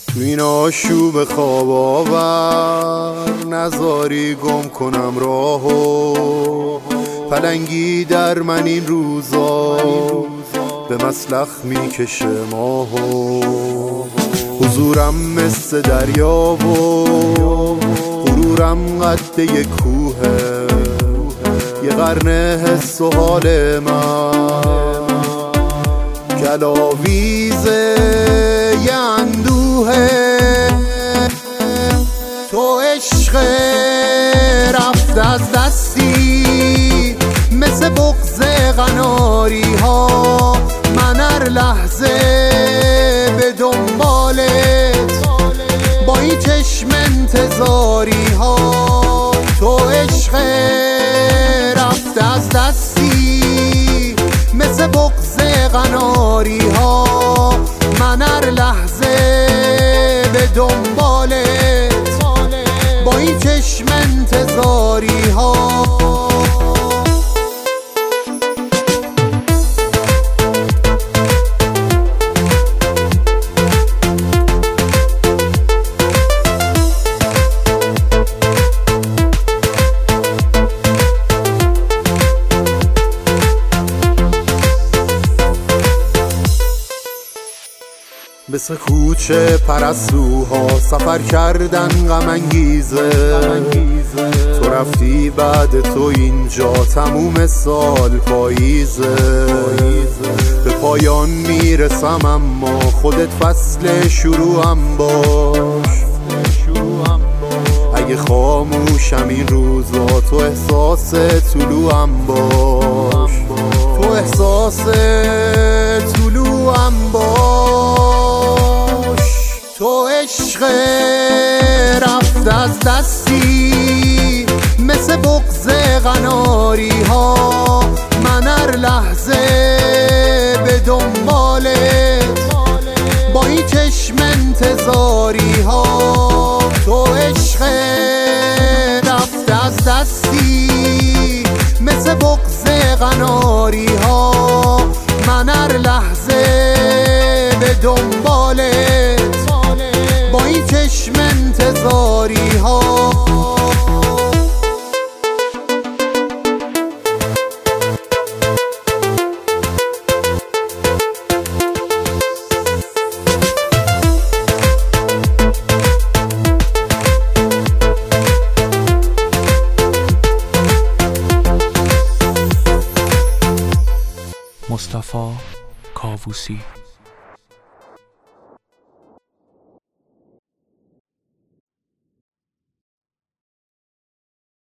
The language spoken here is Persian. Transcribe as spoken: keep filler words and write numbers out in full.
تو این آشوب خواب آور نذاری گم کنم راهو، پلنگی در من این روزا به مسلخ میکشه ماهو. حضورم مثل دریا و غرورم قد یک کوهه، یه قرن حس و حال من گلاویزه یه اندوهه. تو عشق رفت از دستی مثل بغض قناری ها، من هر لحظه به دنبالت با این چشم انتظاری ها. تو عشق رفت از دستی مثل بغض قناری ها، من هر لحظه به دنبالت با این چشم انتظاری ها. مثل کوچه پرستوها سفر کردن غم انگیزه، تو رفتی بعد تو اینجا تموم سال پاییزه. به پایان میرسم اما خودت فصل شروعم باش، اگه خاموشم این روزا تو احساس طلوعم باش، تو احساس طلوعم باش. تو عشق رفت از دستی مثل بغض قناری ها، من هر لحظه به دنبالت با این چشم انتظاری ها. تو عشق رفت از دستی مثل بغض قناری ها، من هر لحظه به دنبالت با این چشم انتظاری ها. مصطفی کاووسی.